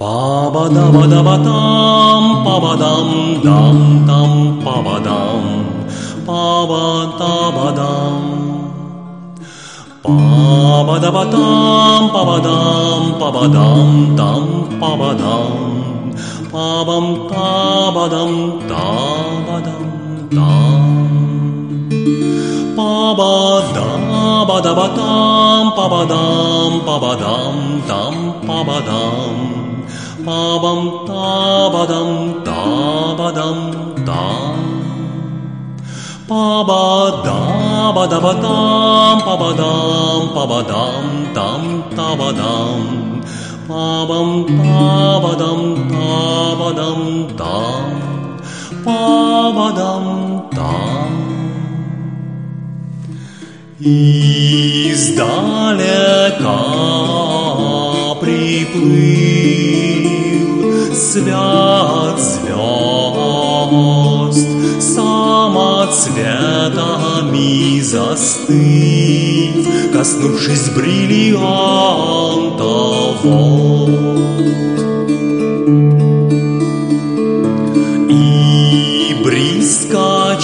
Па-ба-да-ба-да-ба-там, па-ба-дам-дам-там, па-ба-дам, па-ба-да-ба-дам. Па-ба-да-ба-там, па-ба-дам, па-ба-дам-дам, па-ба-дам, па-бам-та-ба-дам, та-ба-дам-дам. Па-ба-да-ба-да-ба-там, па-ба-дам, па-ба-дам-дам, па-ба-дам, па-бам-та-ба-дам, та-ба-дам-дам. Па-ба-да-ба-да-ба-там, па-ба-дам, па-ба-дам-дам, та-ба-дам, па-бам-та-ба-дам, та-ба-дам-дам, па-ба-дам-дам. Издалека приплыл свят звезд, самоцветами застыв, коснувшись бриллиантов вод. И бриз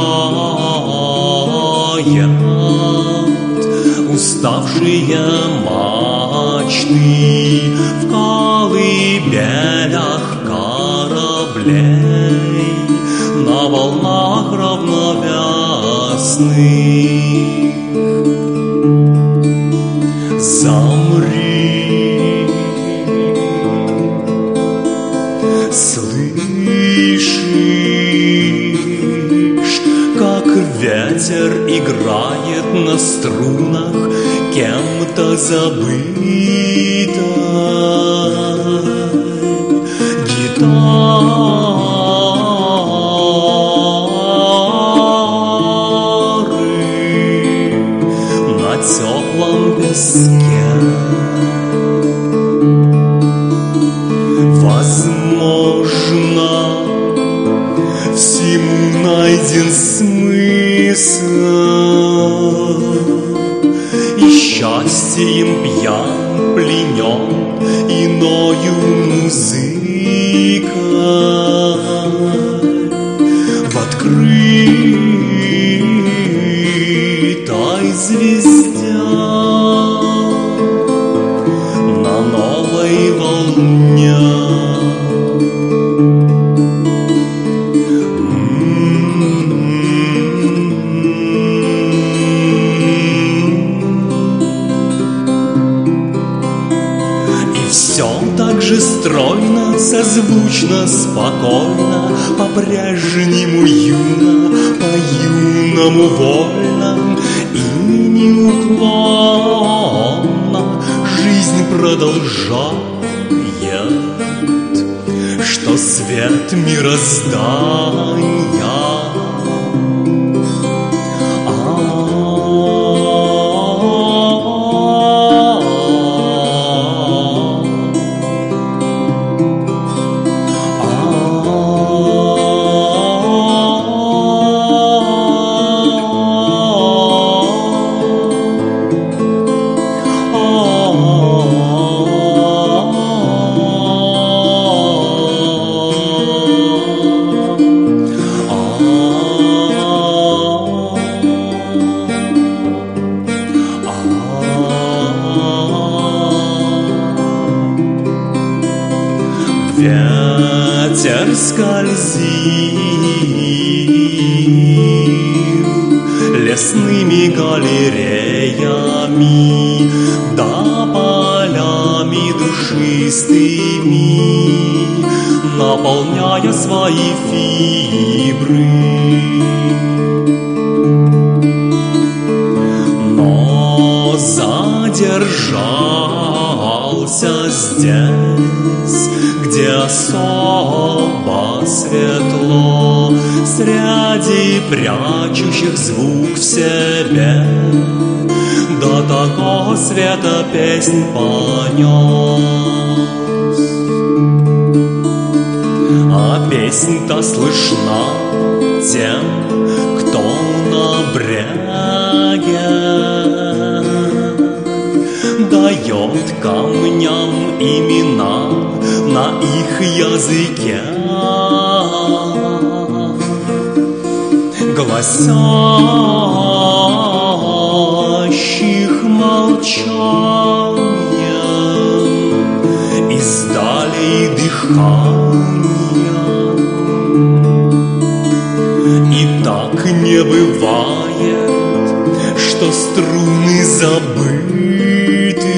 качает уставшие мачты в колыбелях кораблей на волнах равновесных. Замри, слышишь, как ветер играет на струнах кем-то забытой гитары на теплом песке. Возможно, всему найден смысл, и счастьем пьян, пленен иною музыкой в открытой звезде на новой волне. Все так же стройно, созвучно, спокойно, по-прежнему юно, по-юному вольно и неуклонно жизнь продолжает, что свет мироздания. Ветер скользил лесными галереями да полями душистыми, наполняя свои фибры. Но задержался здесь, где особо светло, среди прячущих звук в себе, до такого света песнь понес. А песнь-то слышна тем, кто на бреге дает камням имена, на их языке, гласящих молчанием издали дыхание. И так не бывает, что струны забыты,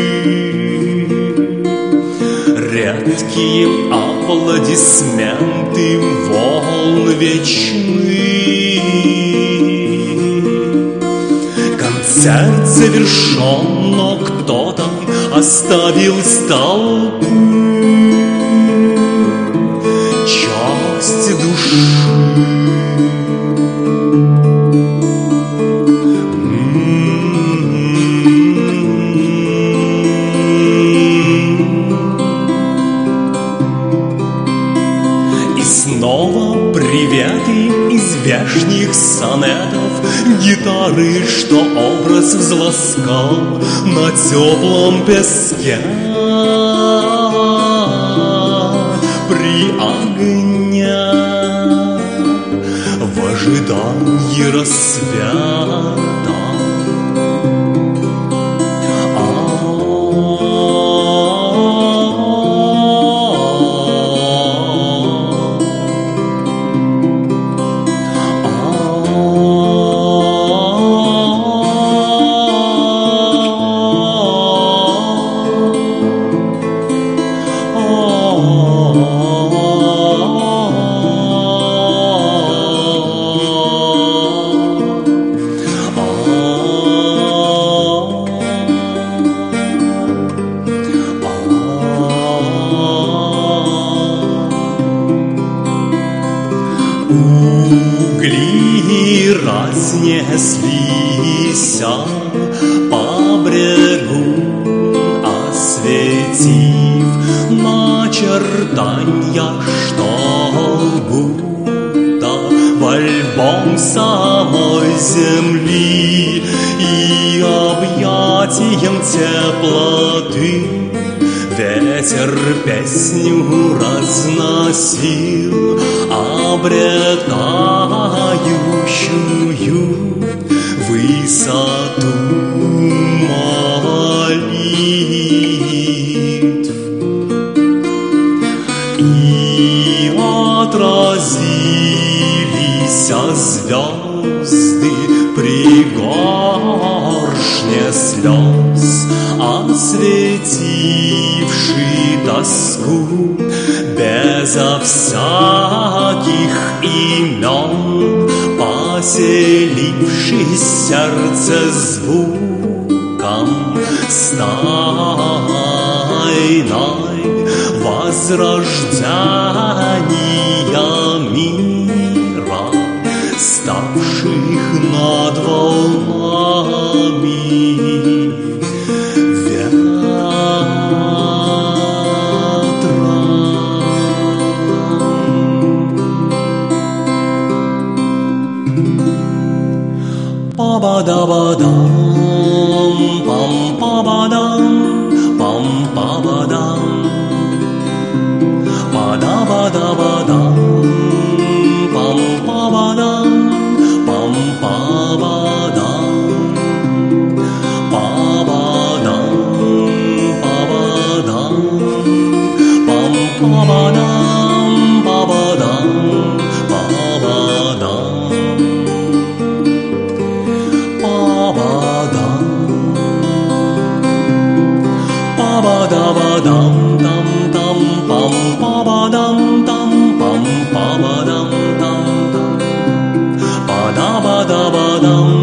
редкие аплодисменты волн вечны. Концерт завершен, но кто-то оставил столпы часть души. Снова приветы из вешних сонетов, гитары, что образ взласкал на теплом песке при огне в ожидании рассвета. Угли разнеслись по брегу, осветив начертанья, что будто в альбом самой земли, и объятием теплоты ветер песню разносил, обретающую высоту молитв. И отразились звезды при горшне слез, осветивши тоску безо всяких имен, поселивший сердце звуком стайной возрождения мира, ставших над волнами. Па-ба-да-ба-дам, пам-па-ба-дам, пам-па-ба-дам, па-да-ба-да-ба-дам, пам-па-ба-дам, пам-па-ба-дам, па-ба-дам, па-ба-дам, пам-па-ба-дам, па-ба-дам, па-ба-дам. Па-ба-да-ба-дам, там, там, пам, па-ба-дам, там, пам, па-ба-дам, там, там, па-да-ба-да-ба-дам.